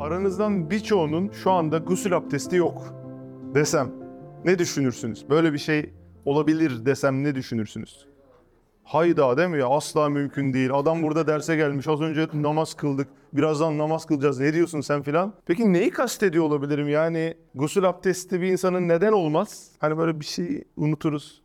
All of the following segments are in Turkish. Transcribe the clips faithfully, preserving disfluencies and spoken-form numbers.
Aranızdan birçoğunun şu anda gusül abdesti yok desem ne düşünürsünüz? Böyle bir şey olabilir desem ne düşünürsünüz? Hayda, değil mi ya? Asla mümkün değil. Adam burada derse gelmiş. Az önce namaz kıldık. Birazdan namaz kılacağız. Ne diyorsun sen filan? Peki neyi kastediyor olabilirim? Yani gusül abdesti bir insanın neden olmaz? Hani böyle bir şey unuturuz.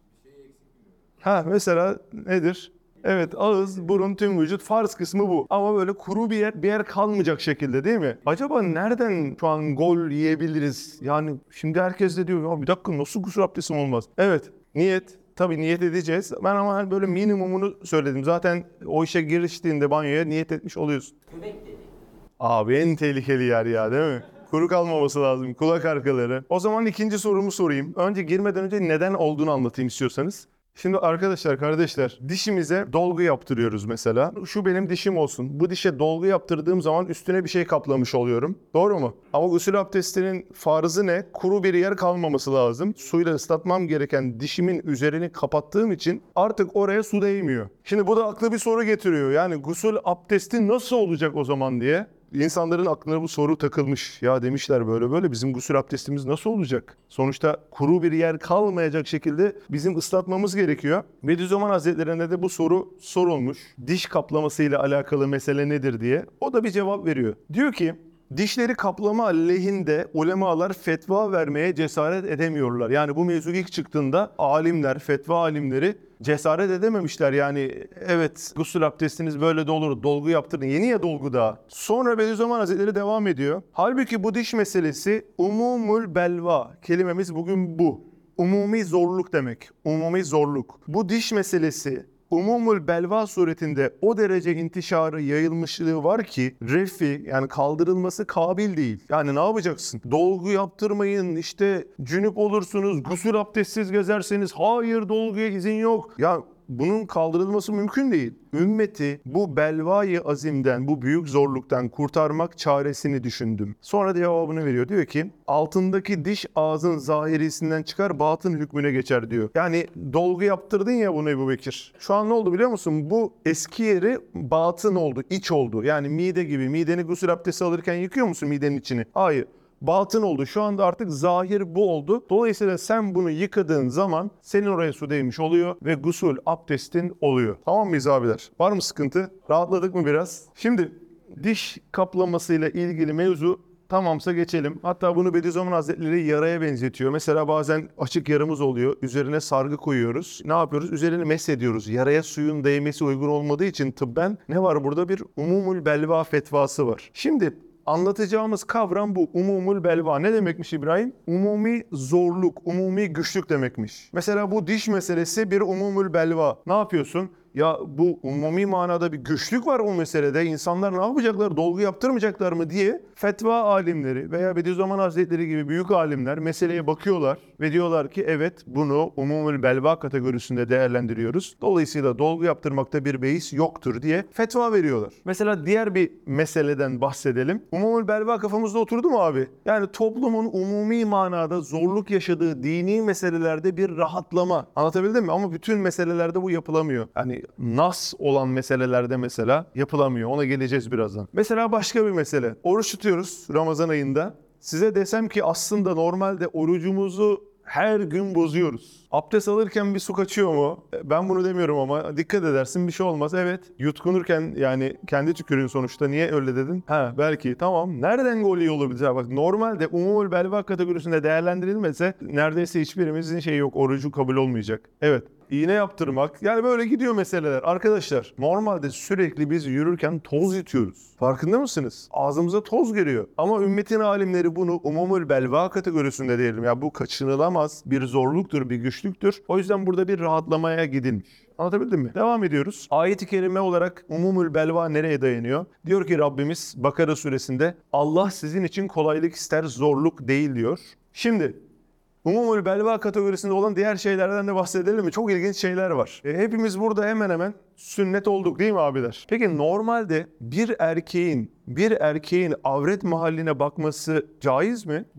Ha mesela nedir? Evet, ağız, burun, tüm vücut farz kısmı bu. Ama böyle kuru bir yer, bir yer kalmayacak şekilde, değil mi? Acaba nereden şu an gol yiyebiliriz? Yani şimdi herkes de diyor ya bir dakika, nasıl gusül abdestim olmaz? Evet, niyet. Tabii niyet edeceğiz. Ben ama hani böyle minimumunu söyledim. Zaten o işe giriştiğinde banyoya niyet etmiş oluyorsun. Göbek deliği. Abi en tehlikeli yer ya, değil mi? Kuru kalmaması lazım. Kulak arkaları. O zaman ikinci sorumu sorayım. Önce girmeden önce neden olduğunu anlatayım istiyorsanız. Şimdi arkadaşlar, kardeşler, dişimize dolgu yaptırıyoruz mesela. Şu benim dişim olsun. Bu dişe dolgu yaptırdığım zaman üstüne bir şey kaplamış oluyorum. Doğru mu? Ama gusül abdestinin farzı ne? Kuru bir yer kalmaması lazım. Suyla ıslatmam gereken dişimin üzerini kapattığım için artık oraya su değmiyor. Şimdi bu da aklı bir soru getiriyor. Yani gusül abdesti nasıl olacak o zaman diye. İnsanların aklına bu soru takılmış. Ya demişler, böyle böyle bizim gusül abdestimiz nasıl olacak? Sonuçta kuru bir yer kalmayacak şekilde bizim ıslatmamız gerekiyor. Bediüzzaman Hazretleri'ne de bu soru sorulmuş. Diş kaplamasıyla alakalı mesele nedir diye. O da bir cevap veriyor. Diyor ki, dişleri kaplama aleyhinde ulemalar fetva vermeye cesaret edemiyorlar. Yani bu mevzu ilk çıktığında alimler, fetva alimleri cesaret edememişler. Yani evet, gusül abdestiniz böyle de olur, dolgu yaptırın. Yeni ya dolgu daha. Sonra Bediüzzaman Hazretleri devam ediyor. Halbuki bu diş meselesi umumul belva. Kelimemiz bugün bu. Umumi zorluk demek. Umumi zorluk. Bu diş meselesi umumul belva suretinde o derece intişarı, yayılmışlığı var ki refi, yani kaldırılması kabil değil. Yani ne yapacaksın? Dolgu yaptırmayın, işte cünüp olursunuz, gusül abdestsiz gezerseniz hayır, dolguya izin yok. Ya bunun kaldırılması mümkün değil. Ümmeti bu belvayı azimden, bu büyük zorluktan kurtarmak çaresini düşündüm. Sonra cevabını veriyor. Diyor ki, altındaki diş ağzın zahirisinden çıkar, batın hükmüne geçer diyor. Yani dolgu yaptırdın ya bunu Ebu Bekir. Şu an ne oldu biliyor musun? Bu eski yeri batın oldu, iç oldu. Yani mide gibi. Mideni gusül abdesti alırken yıkıyor musun midenin içini? Hayır. Batın oldu. Şu anda artık zahir bu oldu. Dolayısıyla sen bunu yıkadığın zaman senin oraya su değmiş oluyor ve gusül abdestin oluyor. Tamam mıyız abiler? Var mı sıkıntı? Rahatladık mı biraz? Şimdi diş kaplamasıyla ilgili mevzu tamamsa geçelim. Hatta bunu Bediüzzaman Hazretleri yaraya benzetiyor. Mesela bazen açık yaramız oluyor. Üzerine sargı koyuyoruz. Ne yapıyoruz? Üzerini mesediyoruz. Yaraya suyun değmesi uygun olmadığı için tıbben ne var burada? Bir umumul belva fetvası var. Şimdi anlatacağımız kavram bu. Umumul belva. Ne demekmiş İbrahim? Umumi zorluk, umumi güçlük demekmiş. Mesela bu diş meselesi bir umumul belva. Ne yapıyorsun? Ya bu umumi manada bir güçlük var o meselede. İnsanlar ne yapacaklar? Dolgu yaptırmayacaklar mı diye fetva alimleri veya Bediüzzaman Hazretleri gibi büyük alimler meseleye bakıyorlar ve diyorlar ki evet, bunu umumul belva kategorisinde değerlendiriyoruz. Dolayısıyla dolgu yaptırmakta bir beis yoktur diye fetva veriyorlar. Mesela diğer bir meseleden bahsedelim. Umumul belva kafamızda oturdu mu abi? Yani toplumun umumi manada zorluk yaşadığı dini meselelerde bir rahatlama. Anlatabildim mi? Ama bütün meselelerde bu yapılamıyor. Yani nas olan meselelerde mesela yapılamıyor. Ona geleceğiz birazdan. Mesela başka bir mesele. Oruç tutuyoruz Ramazan ayında. Size desem ki aslında normalde orucumuzu her gün bozuyoruz. Abdest alırken bir su kaçıyor mu? Ben bunu demiyorum ama dikkat edersin, bir şey olmaz. Evet, yutkunurken, yani kendi tükürüğün sonuçta, niye öyle dedin? Ha belki, tamam. Nereden gol iyi olabilir? Ha, bak, normalde umumul belva kategorisinde değerlendirilmese neredeyse hiçbirimizin şeyi yok, orucu kabul olmayacak. Evet. İğne yaptırmak, yani böyle gidiyor meseleler. Arkadaşlar, normalde sürekli biz yürürken toz yutuyoruz. Farkında mısınız? Ağzımıza toz giriyor. Ama ümmetin alimleri bunu umumul belva kategorisinde diyelim. Ya bu kaçınılamaz bir zorluktur, bir güçlüktür. O yüzden burada bir rahatlamaya gidilmiş. Anlatabildim mi? Devam ediyoruz. Ayet-i kerime olarak umumul belva nereye dayanıyor? Diyor ki Rabbimiz Bakara suresinde, Allah sizin için kolaylık ister, zorluk değil diyor. Şimdi umumul belva kategorisinde olan diğer şeylerden de bahsedelim mi? Çok ilginç şeyler var. E, hepimiz burada hemen hemen sünnet olduk değil mi abiler? Peki normalde bir erkeğin bir erkeğin avret mahalline bakması caiz mi? Değil.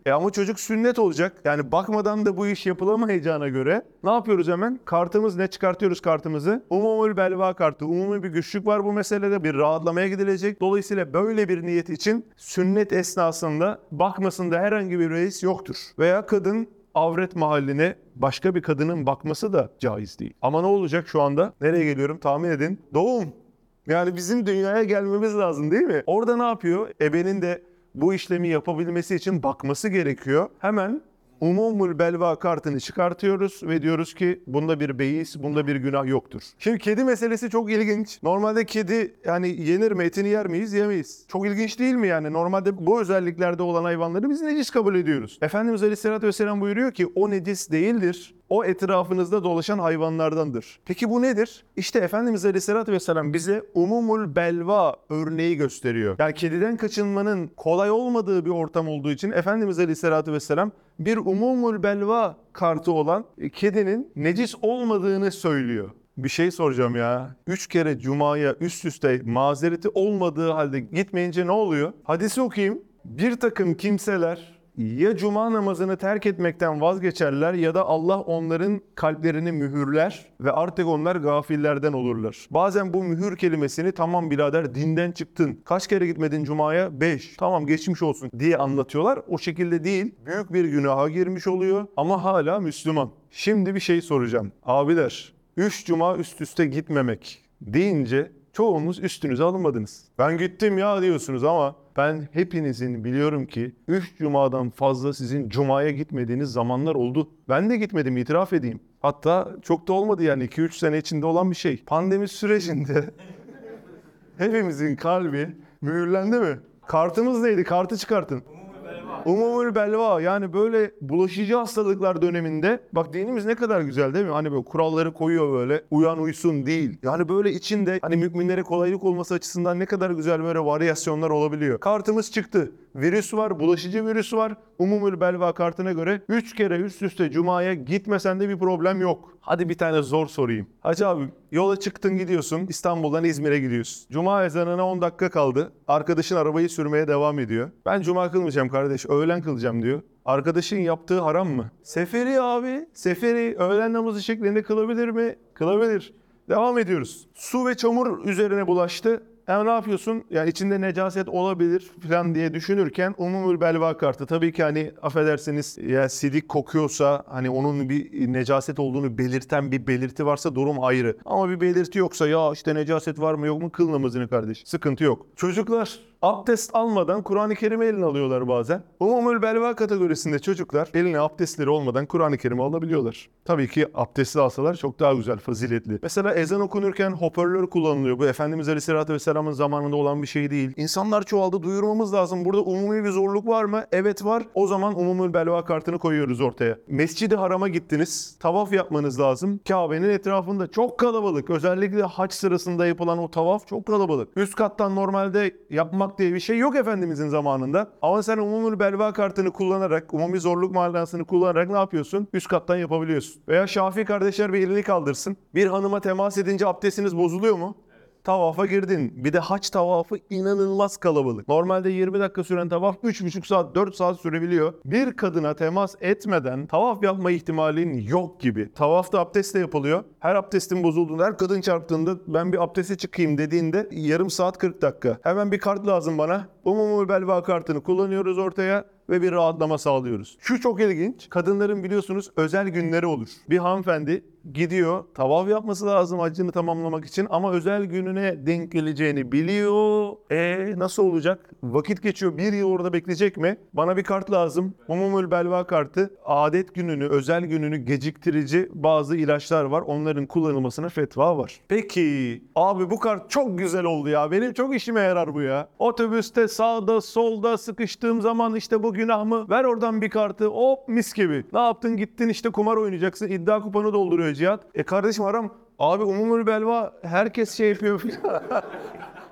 E ama çocuk sünnet olacak. Yani bakmadan da bu iş yapılamayacağına göre ne yapıyoruz hemen? Kartımız ne? Çıkartıyoruz kartımızı. Umumul belva kartı. Umumi bir güçlük var bu meselede. Bir rahatlamaya gidilecek. Dolayısıyla böyle bir niyet için sünnet esnasında bakmasında herhangi bir reis yoktur. Veya kadın avret mahalline başka bir kadının bakması da caiz değil. Ama ne olacak şu anda? Nereye geliyorum? Tahmin edin. Doğum. Yani bizim dünyaya gelmemiz lazım değil mi? Orada ne yapıyor? Ebenin de bu işlemi yapabilmesi için bakması gerekiyor. Hemen umumul belva kartını çıkartıyoruz ve diyoruz ki bunda bir beis, bunda bir günah yoktur. Şimdi kedi meselesi çok ilginç. Normalde kedi yani yenir mi, etini yer miyiz, yemeyiz. Çok ilginç değil mi yani? Normalde bu özelliklerde olan hayvanları biz necis kabul ediyoruz. Efendimiz Aleyhisselatü Vesselam buyuruyor ki o necis değildir. O etrafınızda dolaşan hayvanlardandır. Peki bu nedir? İşte Efendimiz Aleyhisselatü Vesselam bize umumul belva örneği gösteriyor. Yani kediden kaçınmanın kolay olmadığı bir ortam olduğu için Efendimiz Aleyhisselatü Vesselam bir umumul belva kartı olan kedinin necis olmadığını söylüyor. Bir şey soracağım ya. Üç kere cumaya üst üste mazereti olmadığı halde gitmeyince ne oluyor? Hadisi okuyayım. Bir takım kimseler ya cuma namazını terk etmekten vazgeçerler ya da Allah onların kalplerini mühürler ve artık onlar gafillerden olurlar. Bazen bu mühür kelimesini tamam birader dinden çıktın. Kaç kere gitmedin cumaya? Beş. Tamam geçmiş olsun diye anlatıyorlar. O şekilde değil. Büyük bir günaha girmiş oluyor ama hala Müslüman. Şimdi bir şey soracağım. Abiler, üç cuma üst üste gitmemek deyince çoğunuz üstünüze alınmadınız. Ben gittim ya diyorsunuz ama ben hepinizin biliyorum ki üç cumadan fazla sizin cumaya gitmediğiniz zamanlar oldu. Ben de gitmedim, itiraf edeyim. Hatta çok da olmadı yani iki üç sene içinde olan bir şey. Pandemi sürecinde hepimizin kalbi mühürlendi mi? Kartımız neydi? Kartı çıkartın. Umumul belva, yani böyle bulaşıcı hastalıklar döneminde bak dinimiz ne kadar güzel değil mi? Hani böyle kuralları koyuyor böyle uyan uysun değil. Yani böyle içinde hani müminlere kolaylık olması açısından ne kadar güzel böyle varyasyonlar olabiliyor. Kartımız çıktı. Virüs var, bulaşıcı virüs var. Umumul belva kartına göre üç kere üst üste cumaya gitmesen de bir problem yok. Hadi bir tane zor sorayım. Hacı abi yola çıktın gidiyorsun, İstanbul'dan İzmir'e gidiyorsun. Cuma ezanına on dakika kaldı. Arkadaşın arabayı sürmeye devam ediyor. Ben cuma kılmayacağım kardeş, öğlen kılacağım diyor. Arkadaşın yaptığı haram mı? Seferi abi, seferi öğlen namazı şeklinde kılabilir mi? Kılabilir. Devam ediyoruz. Su ve çamur üzerine bulaştı. Hem ne yapıyorsun? Yani içinde necaset olabilir falan diye düşünürken umumul belva kartı. Tabii ki hani affedersiniz ya sidik kokuyorsa hani onun bir necaset olduğunu belirten bir belirti varsa durum ayrı. Ama bir belirti yoksa ya işte necaset var mı yok mu kıl namazını kardeş. Sıkıntı yok. Çocuklar abdest almadan Kur'an-ı Kerim'i eline alıyorlar bazen. Umumul belva kategorisinde çocuklar eline abdestleri olmadan Kur'an-ı Kerim'i alabiliyorlar. Tabii ki abdestli alsalar çok daha güzel, faziletli. Mesela ezan okunurken hoparlör kullanılıyor. Bu Efendimiz Aleyhisselatü Vesselam'ın zamanında olan bir şey değil. İnsanlar çoğaldı, duyurmamız lazım. Burada umumi bir zorluk var mı? Evet var. O zaman umumul belva kartını koyuyoruz ortaya. Mescid-i Haram'a gittiniz. Tavaf yapmanız lazım. Kabe'nin etrafında çok kalabalık. Özellikle hac sırasında yapılan o tavaf çok kalabalık. Üst kattan normalde yapmak diye bir şey yok Efendimizin zamanında. Ama sen umumul belva kartını kullanarak, umumi zorluk manasını kullanarak ne yapıyorsun? Üst kattan yapabiliyorsun. Veya Şafii kardeşler bir elini kaldırsın. Bir hanıma temas edince abdestiniz bozuluyor mu? Tavafa girdin. Bir de hac tavafı inanılmaz kalabalık. Normalde yirmi dakika süren tavaf üç buçuk saat dört saat sürebiliyor. Bir kadına temas etmeden tavaf yapma ihtimalin yok gibi. Tavafta abdestle yapılıyor. Her abdestin bozulduğunda, her kadın çarptığında ben bir abdeste çıkayım dediğinde yarım saat kırk dakika. Hemen bir kart lazım bana. Umumul belva kartını kullanıyoruz ortaya ve bir rahatlama sağlıyoruz. Şu çok ilginç. Kadınların biliyorsunuz özel günleri olur. Bir hanımefendi gidiyor, tavaf yapması lazım hacını tamamlamak için ama özel gününe denk geleceğini biliyor. E nasıl olacak? Vakit geçiyor. Bir yıl orada bekleyecek mi? Bana bir kart lazım. Umumul belva kartı. Adet gününü, özel gününü geciktirici bazı ilaçlar var. Onların kullanılmasına fetva var. Peki abi bu kart çok güzel oldu ya. Benim çok işime yarar bu ya. Otobüste sağda solda sıkıştığım zaman işte bu günah mı? Ver oradan bir kartı. Hop mis gibi. Ne yaptın? Gittin işte kumar oynayacaksın. İddia kupanı dolduruyor Cihat. E kardeşim haram. Abi umumul belva herkes şey yapıyor.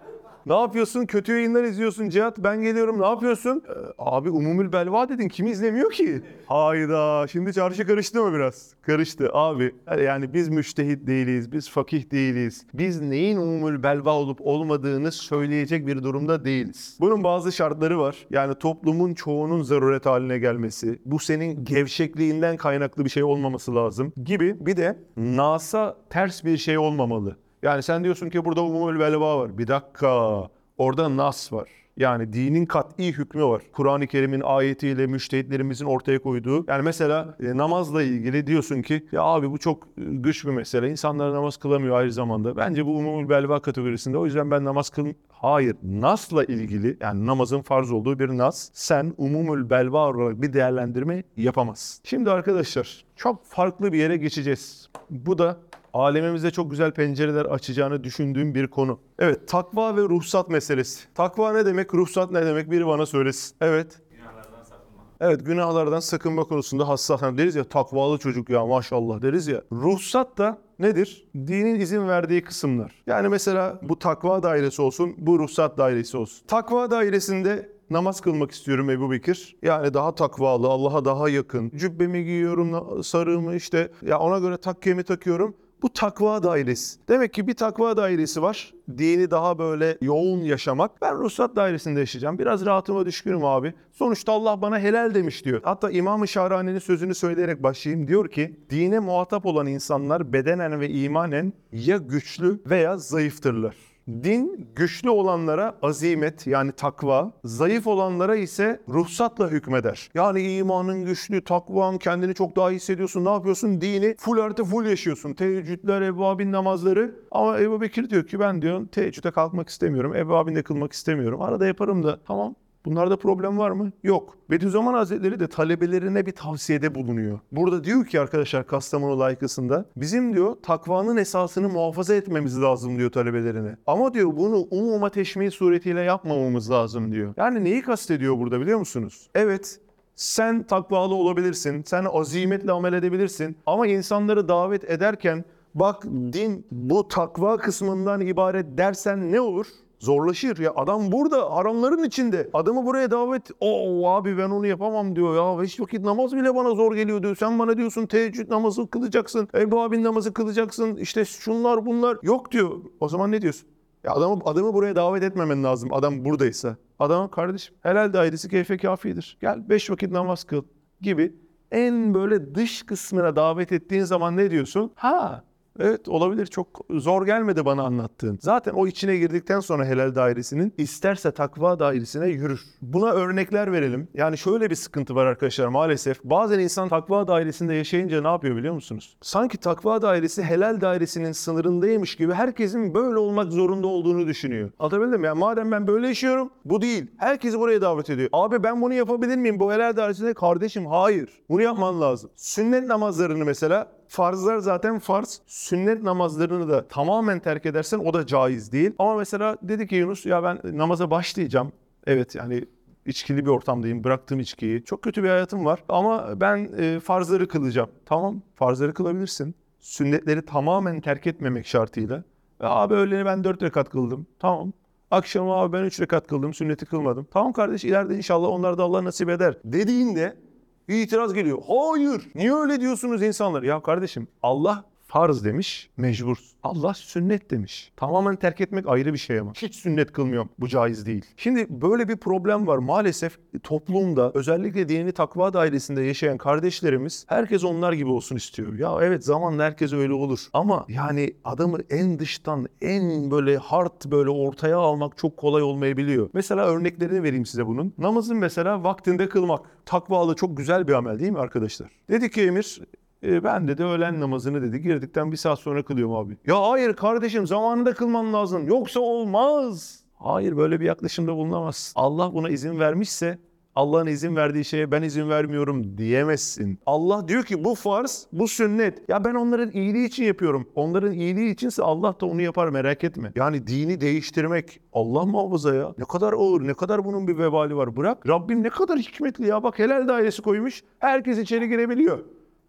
Ne yapıyorsun? Kötü yayınlar izliyorsun Cihat. Ben geliyorum. Ne yapıyorsun? Ee, abi Umumül Belva dedin. Kim izlemiyor ki? Hayda. Şimdi çarşı karıştı mı biraz? Karıştı abi. Yani biz müştehit değiliz. Biz fakih değiliz. Biz neyin Umumül Belva olup olmadığını söyleyecek bir durumda değiliz. Bunun bazı şartları var. Yani toplumun çoğunun zaruret haline gelmesi. Bu senin gevşekliğinden kaynaklı bir şey olmaması lazım gibi. Bir de Nas'a ters bir şey olmamalı. Yani sen diyorsun ki burada umumül belva var. Bir dakika. Orada nas var. Yani dinin kat'i hükmü var. Kur'an-ı Kerim'in ayetiyle müştehitlerimizin ortaya koyduğu. Yani mesela e, namazla ilgili diyorsun ki ya abi bu çok e, güç bir mesele. İnsanlar namaz kılamıyor aynı zamanda. Bence bu umumül belva kategorisinde. O yüzden ben namaz kıl... Hayır. Nas'la ilgili yani namazın farz olduğu bir nas. Sen umumül belva olarak bir değerlendirme yapamazsın. Şimdi arkadaşlar çok farklı bir yere geçeceğiz. Bu da alemimize çok güzel pencereler açacağını düşündüğüm bir konu. Evet, takva ve ruhsat meselesi. Takva ne demek, ruhsat ne demek? Biri bana söylesin. Evet. Günahlardan sakınma. Evet, günahlardan sakınma konusunda hassas. Hani deriz ya takvalı çocuk ya maşallah deriz ya. Ruhsat da nedir? Dinin izin verdiği kısımlar. Yani mesela bu takva dairesi olsun, bu ruhsat dairesi olsun. Takva dairesinde namaz kılmak istiyorum Ebu Bekir. Yani daha takvalı, Allah'a daha yakın. Cübbemi giyiyorum, sarığımı işte ya ona göre takkemi takıyorum. Bu takva dairesi. Demek ki bir takva dairesi var. Dini daha böyle yoğun yaşamak. Ben ruhsat dairesinde yaşayacağım. Biraz rahatıma düşkünüm abi. Sonuçta Allah bana helal demiş diyor. Hatta İmam-ı Şahrani'nin sözünü söyleyerek başlayayım. Diyor ki dine muhatap olan insanlar bedenen ve imanen ya güçlü veya zayıftırlar. Din güçlü olanlara azimet yani takva, zayıf olanlara ise ruhsatla hükmeder. Yani imanın güçlü, takvan, kendini çok daha iyi hissediyorsun. Ne yapıyorsun? Dini full artı full yaşıyorsun. Teheccüdler, evvabin namazları. Ama Ebu Bekir diyor ki ben diyor teheccüde kalkmak istemiyorum. Evvabin de kılmak istemiyorum. Arada yaparım da tamam. Bunlarda problem var mı? Yok. Bediüzzaman Hazretleri de talebelerine bir tavsiyede bulunuyor. Burada diyor ki arkadaşlar Kastamonu layıkasında bizim diyor takvanın esasını muhafaza etmemiz lazım diyor talebelerine. Ama diyor bunu umuma teşmil suretiyle yapmamamız lazım diyor. Yani neyi kastediyor burada biliyor musunuz? Evet. Sen takvalı olabilirsin. Sen azimetle amel edebilirsin. Ama insanları davet ederken bak din bu takva kısmından ibaret dersen ne olur? Zorlaşır ya. Adam burada haramların içinde. Adamı buraya davet. O abi ben onu yapamam diyor ya. Hiç vakit namaz bile bana zor geliyor diyor. Sen bana diyorsun teheccüd namazı kılacaksın. Evvabin namazı kılacaksın. İşte şunlar bunlar. Yok diyor. O zaman ne diyorsun? Ya adamı, adamı buraya davet etmemen lazım. Adam buradaysa. Adam kardeşim helal dairesi keyfe kafidir. Gel beş vakit namaz kıl gibi. En böyle dış kısmına davet ettiğin zaman ne diyorsun? Ha evet olabilir çok zor gelmedi bana anlattığın. Zaten o içine girdikten sonra helal dairesinin isterse takva dairesine yürür. Buna örnekler verelim. Yani şöyle bir sıkıntı var arkadaşlar maalesef. Bazen insan takva dairesinde yaşayınca ne yapıyor biliyor musunuz? Sanki takva dairesi helal dairesinin sınırındaymış gibi herkesin böyle olmak zorunda olduğunu düşünüyor. Anlatabildim mi? Yani madem ben böyle yaşıyorum bu değil. Herkesi buraya davet ediyor. Abi ben bunu yapabilir miyim bu helal dairesinde? Kardeşim hayır. Bunu yapman lazım. Sünnet namazlarını mesela farzlar zaten farz. Sünnet namazlarını da tamamen terk edersen o da caiz değil. Ama mesela dedi ki Yunus ya ben namaza başlayacağım. Evet yani içkili bir ortamdayım. Bıraktım içkiyi. Çok kötü bir hayatım var. Ama ben e, farzları kılacağım. Tamam farzları kılabilirsin. Sünnetleri tamamen terk etmemek şartıyla. E, abi öğleni ben dört rekat kıldım. Tamam. Akşam abi ben üç rekat kıldım. Sünneti kılmadım. Tamam kardeş ileride inşallah onlar da Allah nasip eder. Dediğinde bir itiraz geliyor. Hayır. Niye öyle diyorsunuz insanlar? Ya kardeşim Allah farz demiş, mecbur. Allah sünnet demiş. Tamamen terk etmek ayrı bir şey ama. Hiç sünnet kılmıyorum. Bu caiz değil. Şimdi böyle bir problem var. Maalesef toplumda özellikle dini takva dairesinde yaşayan kardeşlerimiz herkes onlar gibi olsun istiyor. Ya evet zamanla herkes öyle olur. Ama yani adamı en dıştan en böyle hard böyle ortaya almak çok kolay olmayabiliyor. Mesela örneklerini vereyim size bunun. Namazın mesela vaktinde kılmak. Takvalı çok güzel bir amel değil mi arkadaşlar? Dedi ki Emir E, ben dedi öğlen namazını dedi girdikten bir saat sonra kılıyorum abi. Ya hayır kardeşim zamanında kılman lazım yoksa olmaz. Hayır böyle bir yaklaşımda bulunamazsın. Allah buna izin vermişse Allah'ın izin verdiği şeye ben izin vermiyorum diyemezsin. Allah diyor ki bu farz, bu sünnet. Ya ben onların iyiliği için yapıyorum. Onların iyiliği içinse Allah da onu yapar merak etme. Yani dini değiştirmek Allah muhafaza ya. Ne kadar ağır, ne kadar bunun bir vebali var. Bırak Rabbim ne kadar hikmetli ya. Bak helal dairesi koymuş. Herkes içeri girebiliyor.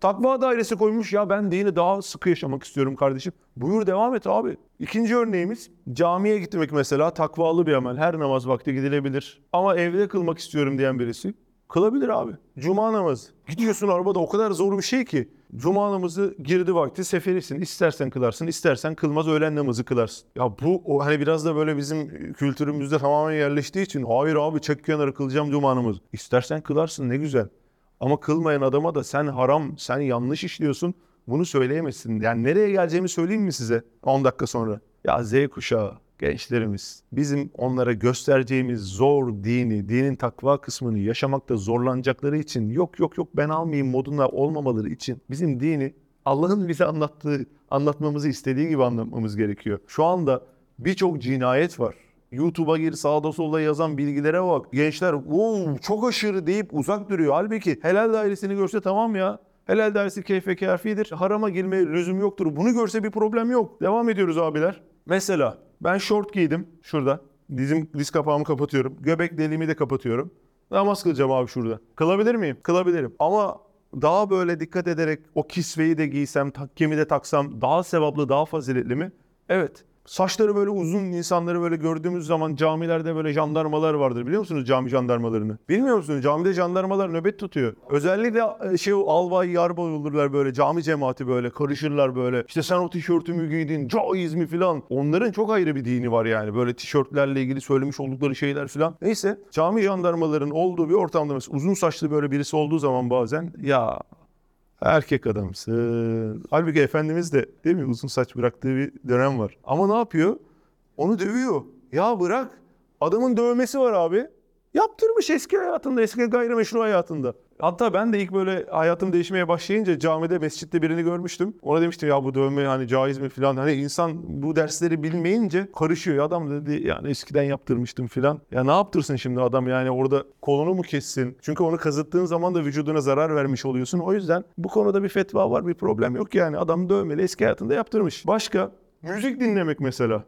Takva dairesi koymuş ya, ben dini daha sıkı yaşamak istiyorum kardeşim. Buyur devam et abi. İkinci örneğimiz camiye gitmek mesela takvalı bir amel. Her namaz vakti gidilebilir. Ama evde kılmak istiyorum diyen birisi kılabilir abi. Cuma namazı. Gidiyorsun arabada, o kadar zor bir şey ki. Cuma namazı girdi vakti, seferisin. İstersen kılarsın, istersen kılmaz öğlen namazı kılarsın. Ya bu o hani biraz da böyle bizim kültürümüzde tamamen yerleştiği için hayır abi çek kenara kılacağım cuma namazı. İstersen kılarsın, ne güzel. Ama kılmayan adama da sen haram, sen yanlış işliyorsun, bunu söyleyemezsin. Yani nereye geleceğimi söyleyeyim mi size on dakika sonra? Ya Z kuşağı, gençlerimiz, bizim onlara göstereceğimiz zor dini, dinin takva kısmını yaşamakta zorlanacakları için yok yok yok ben almayayım modunda olmamaları için bizim dini Allah'ın bize anlattığı, anlatmamızı istediği gibi anlatmamız gerekiyor. Şu anda birçok cinayet var. YouTube'a gir, sağda solda yazan bilgilere bak. Gençler wow, çok aşırı deyip uzak duruyor. Halbuki helal dairesini görse tamam ya. Helal dairesi keyfe kâfidir. Harama girmeye lüzum yoktur. Bunu görse bir problem yok. Devam ediyoruz abiler. Mesela ben şort giydim şurada. Dizim, diz kapağımı kapatıyorum. Göbek deliğimi de kapatıyorum. Namaz kılacağım abi şurada. Kılabilir miyim? Kılabilirim. Ama daha böyle dikkat ederek o kisveyi de giysem, takkemi de taksam daha sevaplı, daha faziletli mi? Evet. Saçları böyle uzun insanları böyle gördüğümüz zaman camilerde böyle jandarmalar vardır. Biliyor musunuz cami jandarmalarını? Bilmiyor musunuz? Camide jandarmalar nöbet tutuyor. Özellikle şey albay yarbay olurlar böyle, cami cemaati böyle karışırlar böyle. İşte sen o tişörtümü giydin, caiz mi filan. Onların çok ayrı bir dini var yani. Böyle tişörtlerle ilgili söylemiş oldukları şeyler filan. Neyse cami jandarmaların olduğu bir ortamda mesela uzun saçlı böyle birisi olduğu zaman bazen ya erkek adamsın. Halbuki Efendimiz de değil mi uzun saç bıraktığı bir dönem var. Ama ne yapıyor? Onu dövüyor. Ya bırak. Adamın dövmesi var abi. Yaptırmış eski hayatında, eski gayrimeşru hayatında. Hatta ben de ilk böyle hayatım değişmeye başlayınca camide, mescitte birini görmüştüm. Ona demiştim ya bu dövme hani caiz mi filan. Hani insan bu dersleri bilmeyince karışıyor. Adam dedi yani eskiden yaptırmıştım filan. Ya ne yaptırsın şimdi adam yani orada kolunu mu kessin? Çünkü onu kazıttığın zaman da vücuduna zarar vermiş oluyorsun. O yüzden bu konuda bir fetva var, bir problem yok yani. Adam dövmeli, eski hayatında yaptırmış. Başka? Müzik dinlemek mesela.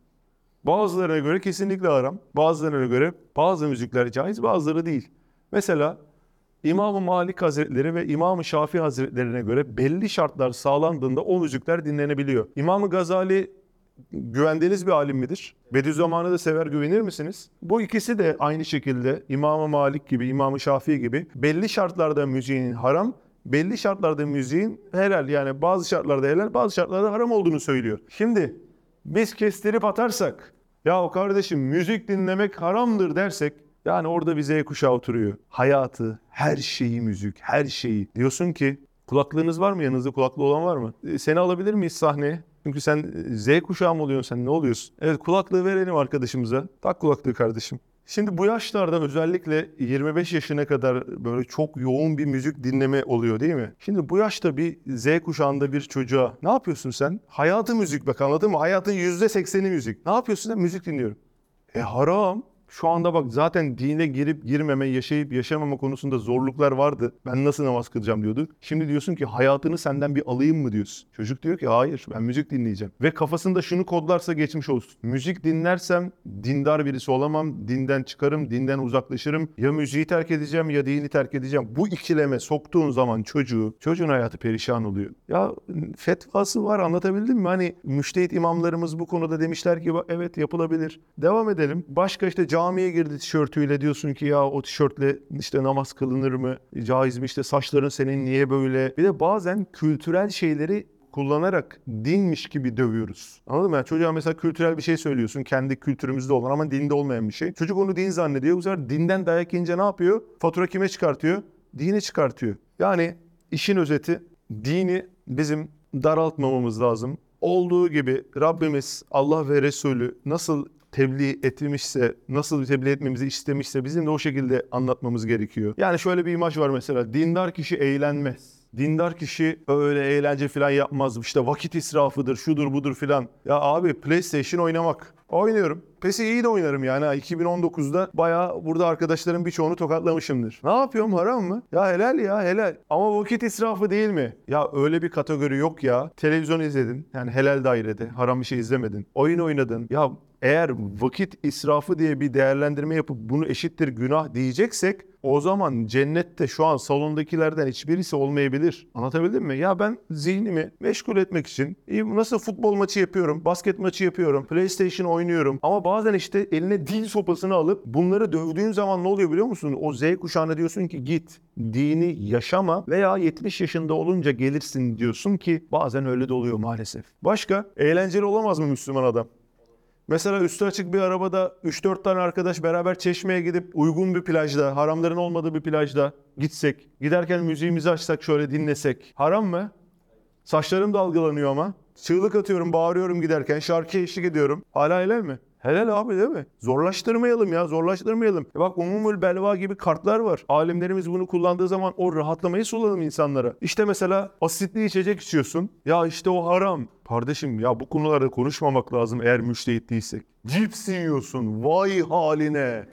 Bazılarına göre kesinlikle haram. Bazılarına göre bazı müzikler caiz, bazıları değil. Mesela İmam-ı Malik Hazretleri ve İmam-ı Şafii Hazretlerine göre belli şartlar sağlandığında o müzikler dinlenebiliyor. İmam-ı Gazali güvendiğiniz bir alim midir? Bediüzzaman'ı da sever, güvenir misiniz? Bu ikisi de aynı şekilde İmam-ı Malik gibi, İmam-ı Şafii gibi belli şartlarda müziğin haram, belli şartlarda müziğin helal, yani bazı şartlarda helal, bazı şartlarda haram olduğunu söylüyor. Şimdi biz kestirip atarsak, ya kardeşim müzik dinlemek haramdır dersek, yani orada bir Z kuşağı oturuyor. Hayatı, her şeyi müzik, her şeyi. Diyorsun ki kulaklığınız var mı? Yanınızda kulaklığı olan var mı? E, seni alabilir miyiz sahneye? Çünkü sen Z kuşağı mı oluyorsun, sen ne oluyorsun? Evet, kulaklığı verelim arkadaşımıza. Tak kulaklığı kardeşim. Şimdi bu yaşlarda özellikle yirmi beş yaşına kadar böyle çok yoğun bir müzik dinleme oluyor değil mi? Şimdi bu yaşta bir Z kuşağında bir çocuğa ne yapıyorsun sen? Hayatı müzik, bak anladın mı? Hayatın yüzde sekseni müzik. Ne yapıyorsun sen? Müzik dinliyorum. E haram. Şu anda bak zaten dine girip girmeme, yaşayıp yaşamama konusunda zorluklar vardı. Ben nasıl namaz kılacağım diyordu. Şimdi diyorsun ki hayatını senden bir alayım mı diyorsun. Çocuk diyor ki hayır, ben müzik dinleyeceğim. Ve kafasında şunu kodlarsa geçmiş olsun. Müzik dinlersem dindar birisi olamam, dinden çıkarım, dinden uzaklaşırım. Ya müziği terk edeceğim ya dini terk edeceğim. Bu ikileme soktuğun zaman çocuğu, çocuğun hayatı perişan oluyor. Ya fetvası var, anlatabildim mi? Hani müştehit imamlarımız bu konuda demişler ki evet yapılabilir. Devam edelim. Başka işte camiye girdi tişörtüyle, diyorsun ki ya o tişörtle işte namaz kılınır mı? Caiz mi? İşte saçların senin niye böyle? Bir de bazen kültürel şeyleri kullanarak dinmiş gibi dövüyoruz. Anladın mı? Yani çocuğa mesela kültürel bir şey söylüyorsun. Kendi kültürümüzde olan ama dinde olmayan bir şey. Çocuk onu din zannediyor. Bu sefer dinden dayak yiyince ne yapıyor? Fatura kime çıkartıyor? Dine çıkartıyor. Yani işin özeti, dini bizim daraltmamamız lazım. Olduğu gibi Rabbimiz, Allah ve Resulü nasıl tebliğ etmişse, nasıl tebliğ etmemizi istemişse bizim de o şekilde anlatmamız gerekiyor. Yani şöyle bir imaj var mesela. Dindar kişi eğlenmez. Dindar kişi öyle eğlence falan yapmaz. İşte vakit israfıdır, şudur budur filan. Ya abi PlayStation oynamak, Oynuyorum. PES'i iyi de oynarım yani. iki bin on dokuzda bayağı burada arkadaşlarım birçoğunu tokatlamışımdır. Ne yapıyorum, haram mı? Ya helal ya helal. Ama vakit israfı değil mi? Ya öyle bir kategori yok ya. Televizyon izledin. Yani helal dairede. Haram bir şey izlemedin. Oyun oynadın. Ya eğer vakit israfı diye bir değerlendirme yapıp bunu eşittir günah diyeceksek o zaman cennette şu an salondakilerden hiçbirisi olmayabilir. Anlatabildim mi? Ya ben zihnimi meşgul etmek için nasıl futbol maçı yapıyorum, basket maçı yapıyorum, PlayStation oynuyorum. Ama bazen işte eline dil sopasını alıp bunları dövdüğün zaman ne oluyor biliyor musun? O Z kuşağına diyorsun ki git dini yaşama veya yetmiş yaşında olunca gelirsin diyorsun ki bazen öyle de oluyor maalesef. Başka? Eğlenceli olamaz mı Müslüman adam? Mesela üstü açık bir arabada üç dört tane arkadaş beraber Çeşme'ye gidip uygun bir plajda, haramların olmadığı bir plajda gitsek, giderken müziğimizi açsak şöyle dinlesek. Haram mı? Saçlarım dalgalanıyor ama. Çığlık atıyorum, bağırıyorum giderken, şarkıya eşlik ediyorum. Hala helal mi? Helal abi değil mi? Zorlaştırmayalım ya, zorlaştırmayalım. E bak umumül belva gibi kartlar var. Alimlerimiz bunu kullandığı zaman o rahatlamayı sulalım insanlara. İşte mesela asitli içecek içiyorsun. Ya işte o haram. Kardeşim ya bu konularda konuşmamak lazım eğer müştehit değilsek. Cips yiyorsun, vay haline.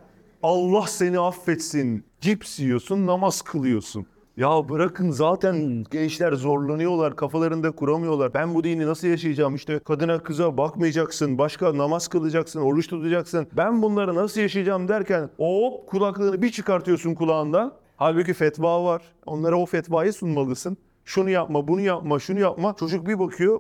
Allah seni affetsin. Cips yiyorsun, namaz kılıyorsun. Ya bırakın zaten gençler zorlanıyorlar, kafalarında kuramıyorlar. Ben bu dini nasıl yaşayacağım? İşte kadına kıza bakmayacaksın, başka namaz kılacaksın, oruç tutacaksın. Ben bunları nasıl yaşayacağım derken hop kulaklığını bir çıkartıyorsun kulağından. Halbuki fetva var. Onlara o fetvayı sunmalısın. Şunu yapma, bunu yapma, şunu yapma. Çocuk bir bakıyor,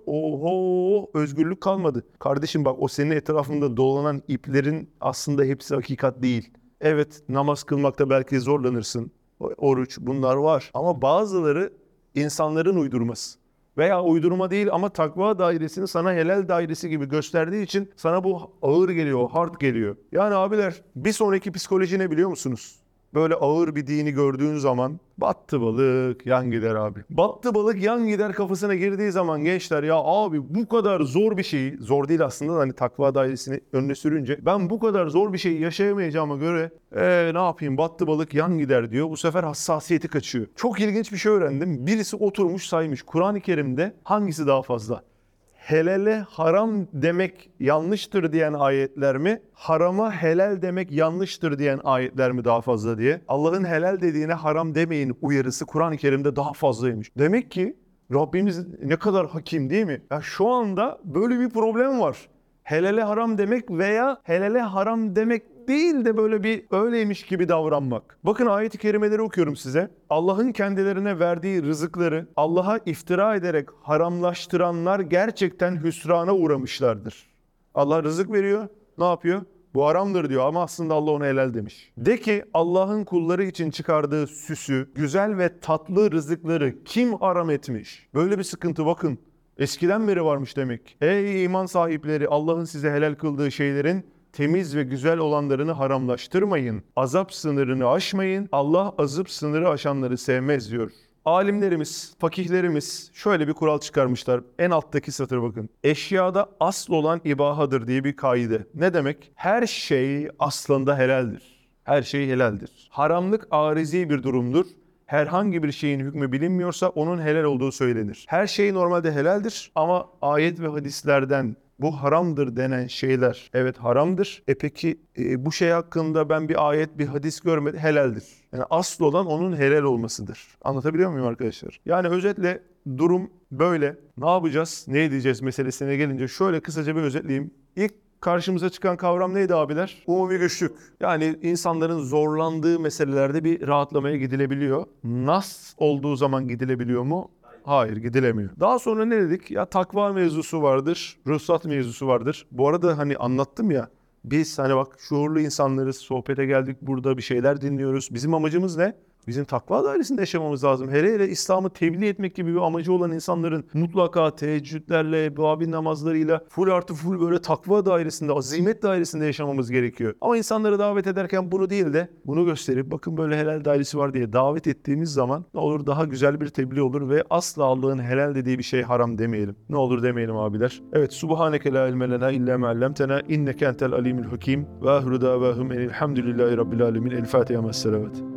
oho özgürlük kalmadı. Kardeşim bak o senin etrafında dolanan iplerin aslında hepsi hakikat değil. Evet namaz kılmakta belki zorlanırsın. Oruç bunlar var ama bazıları insanların uydurması veya uydurma değil ama takva dairesini sana helal dairesi gibi gösterdiği için sana bu ağır geliyor, hard geliyor. Yani abiler bir sonraki psikoloji ne biliyor musunuz? Böyle ağır bir dini gördüğün zaman battı balık yan gider abi. Battı balık yan gider kafasına girdiği zaman gençler ya abi bu kadar zor bir şeyi, zor değil aslında hani takva dairesini önüne sürünce ben bu kadar zor bir şeyi yaşayamayacağıma göre ee, ne yapayım battı balık yan gider diyor. Bu sefer hassasiyeti kaçıyor. Çok ilginç bir şey öğrendim. Birisi oturmuş saymış Kur'an-ı Kerim'de hangisi daha fazla? Helale haram demek yanlıştır diyen ayetler mi? Harama helal demek yanlıştır diyen ayetler mi daha fazla diye. Allah'ın helal dediğine haram demeyin uyarısı Kur'an-ı Kerim'de daha fazlaymış. Demek ki Rabbimiz ne kadar hakim değil mi? Ya şu anda böyle bir problem var. Helale haram demek veya helale haram demek değil de böyle bir öyleymiş gibi davranmak. Bakın ayet-i kerimeleri okuyorum size. Allah'ın kendilerine verdiği rızıkları Allah'a iftira ederek haramlaştıranlar gerçekten hüsrana uğramışlardır. Allah rızık veriyor. Ne yapıyor? Bu haramdır diyor ama aslında Allah ona helal demiş. De ki Allah'ın kulları için çıkardığı süsü, güzel ve tatlı rızıkları kim haram etmiş? Böyle bir sıkıntı bakın. Eskiden beri varmış demek. Ey iman sahipleri Allah'ın size helal kıldığı şeylerin temiz ve güzel olanlarını haramlaştırmayın. Azap sınırını aşmayın. Allah azıp sınırı aşanları sevmez diyor. Alimlerimiz, fakihlerimiz şöyle bir kural çıkarmışlar. En alttaki satır bakın. Eşyada asıl olan ibahadır diye bir kaide. Ne demek? Her şey aslında helaldir. Her şey helaldir. Haramlık arizi bir durumdur. Herhangi bir şeyin hükmü bilinmiyorsa onun helal olduğu söylenir. Her şey normalde helaldir ama ayet ve hadislerden bu haramdır denen şeyler evet haramdır. E peki e, bu şey hakkında ben bir ayet bir hadis görmedim helaldir. Yani asıl olan onun helal olmasıdır. Anlatabiliyor muyum arkadaşlar? Yani özetle durum böyle. Ne yapacağız? Ne edeceğiz meselesine gelince şöyle kısaca bir özetleyeyim. İlk karşımıza çıkan kavram neydi abiler? Umumi güçlük. Yani insanların zorlandığı meselelerde bir rahatlamaya gidilebiliyor. Nas olduğu zaman gidilebiliyor mu? Hayır gidilemiyor. Daha sonra ne dedik? Ya takva mevzusu vardır, ruhsat mevzusu vardır. Bu arada hani anlattım ya, biz hani bak şuurlu insanlarız, sohbete geldik burada bir şeyler dinliyoruz. Bizim amacımız ne? Bizim takva dairesinde yaşamamız lazım. Hele hele İslam'ı tebliğ etmek gibi bir amacı olan insanların mutlaka teheccüdlerle, babi namazlarıyla full artı full böyle takva dairesinde, azimet dairesinde yaşamamız gerekiyor. Ama insanları davet ederken bunu değil de bunu gösterip bakın böyle helal dairesi var diye davet ettiğimiz zaman ne olur daha güzel bir tebliğ olur ve asla Allah'ın helal dediği bir şey haram demeyelim. Ne olur demeyelim abiler. Evet, subhaneke la ilme lena illa ma allamtena inneke entel alimul hakim ve ahru davahum enilhamdülillahi rabbil alemin. El Fatiha ma'as salavat.